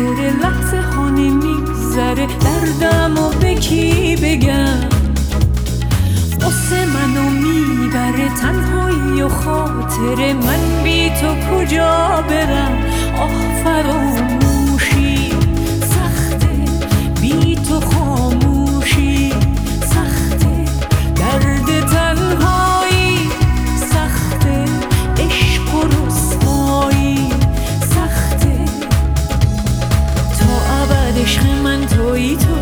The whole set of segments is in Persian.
خاطر لحظه ها نمیگذره، دردم و به کی بگم؟ قصه منو میبره تنهایی و خاطر من، بی تو کجا برم؟ آه فراموشی سخته، بی تو خاموشی سخته، درد تنهایی سخته، عشق و رسوایی سخته. تا ابد عشق من تویی تو،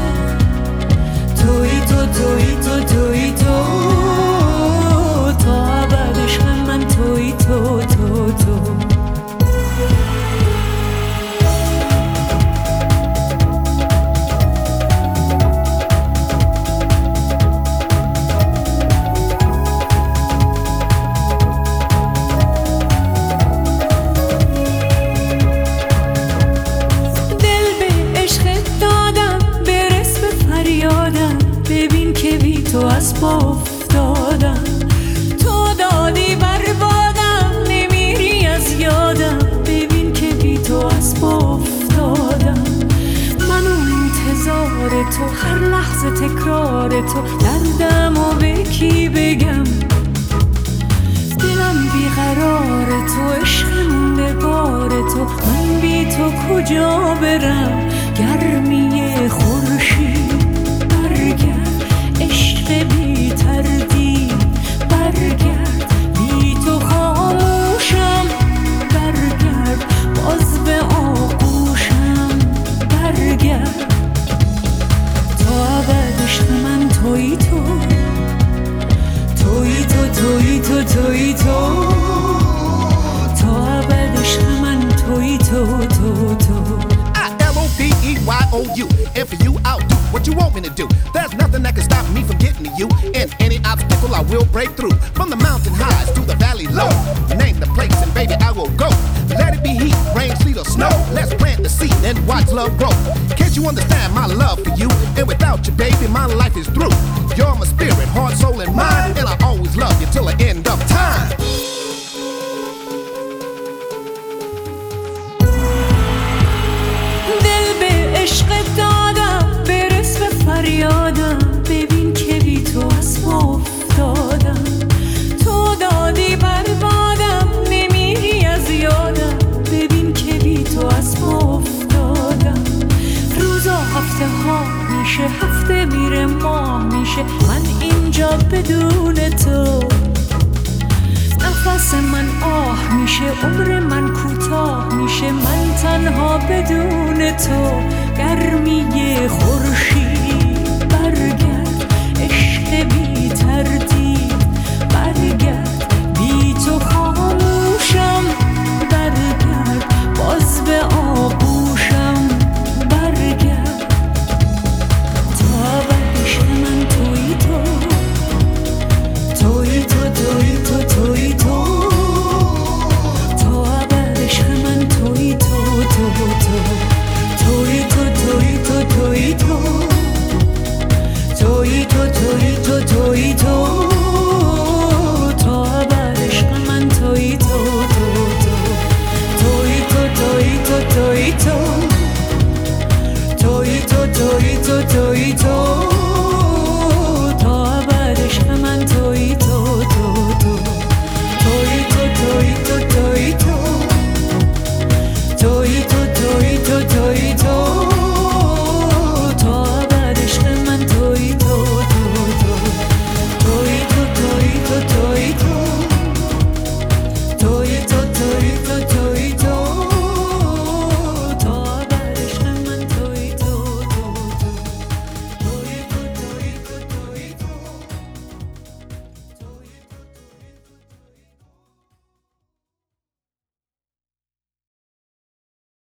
تویی تو، تویی تو، تویی تو، تا ابد عشق من تویی تو، تو. تو از پا افتادم، تو دادی بربادم، نمیری از یادم، ببین که بی تو از پا افتادم. من انتظار تو، هر لحظه تکرار تو، دردم و به کی بگم؟ دلم بیقرار تو، عشق مونده بار تو، من بی تو کجا برم؟ گرمی خورشید برگرد، عشق بی تردید برگرد، بی تو خاموشم برگرد، باز به آغوشم برگرد. تا ابد عشق من تویی تو، تویی تو، تویی تو، تویی تو، تا ابد عشق من تویی تو، تو. I-L-O-P-E-Y-O-U, and for you I'll do what you want me to do. There's nothing that can stop me from getting to you, and any obstacle I will break through. From the mountain highs to the valley low, name the place and baby I will go. Let it be heat, rain, sleet or snow, let's plant the seed and watch love grow. Can't you understand my love for you? And without you baby my life is through. You're my spirit, heart, soul and mind, and I always love you till the end of time. عشق دادم برس به فریادم، ببین که بی تو از پا افتادم. تو دادی بربادم، نمیری از یادم، ببین که بی تو از پا افتادم. روزا هفته ها میشه، هفته میره ماه میشه، من اینجا بدون تو. نفس من آه میشه، عمر من کوتاه میشه، من تنها بدون تو. گرمی خورشید